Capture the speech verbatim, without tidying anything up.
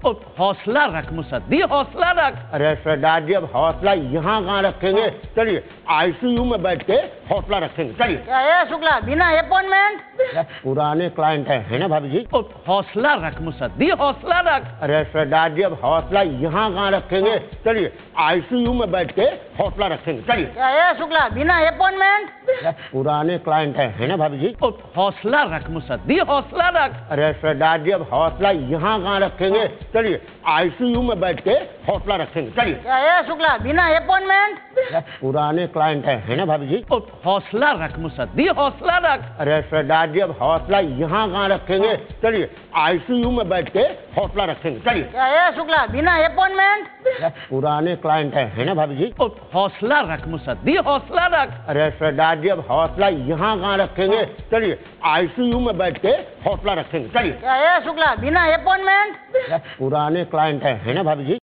ओ, हौसला रख मुसद्दी, हौसला रख। अरे सरदार जी अब हौसला यहाँ कहाँ रखेंगे, चलिए आईसीयू में बैठ के हौसला रखेंगे, चलिए। क्या है शुक्ला, बिना अपॉइंटमेंट? पुराने क्लाइंट है, है ना भाभी जी? ओ, हौसला रख मुसद्दी, हौसला रख। अरे सरदार जी अब हौसला यहाँ कहाँ रखेंगे, चलिए आईसीयू में बैठ के हौसला रखेंगे, चलिए। क्या है शुक्ला, बिना अपॉइंटमेंट? पुराने क्लाइंट है, है ना भाभी जी? ओ, हौसला रख मुसद्दी, हौसला रख। अरे सरदार जी अब हौसला यहाँ कहाँ रखेंगे, चलिए आईसीयू में बैठ के हौसला रखेंगे, चलिए। क्या है शुक्ला, बिना अपॉइंटमेंट? पुराने क्लाइंट है, है ना भाभी जी? ओ, हौसला रख मुसद्दी, हौसला रख। अरे सरदार जी अब हौसला यहाँ कहाँ रखेंगे, चलिए आईसीयू में बैठ के हौसला रखेंगे, चलिए। क्या है शुक्ला, बिना अपॉइंटमेंट? पुराने क्लाइंट है, है ना भाभी जी? ओ, हौसला रख मुसद्दी, हौसला रख। अरे सरदार जी अब हौसला यहाँ कहाँ रखेंगे, चलिए आईसीयू में बैठ के हौसला रखेंगे, चलिए। क्या है शुक्ला, बिना अपॉइंटमेंट? पुराने क्लाइंट है, है ना भाभी जी?